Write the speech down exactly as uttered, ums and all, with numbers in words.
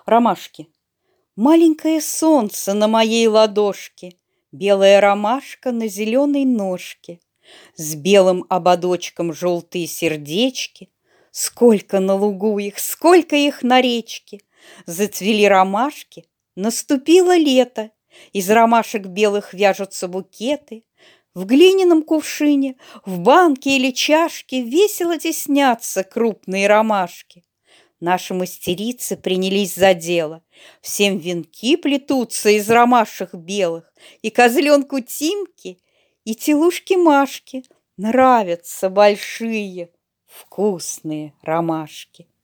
Ромашки. Маленькое солнце на моей ладошке, белая ромашка на зеленой ножке, с белым ободочком желтые сердечки. Сколько на лугу их, сколько их на речке! Зацвели ромашки, наступило лето, из ромашек белых вяжутся букеты. В глиняном кувшине, в банке или чашке весело теснятся крупные ромашки. Наши мастерицы принялись за дело. Всем венки плетутся из ромашек белых, и козленку Тимке, и телушке Машке нравятся большие вкусные ромашки.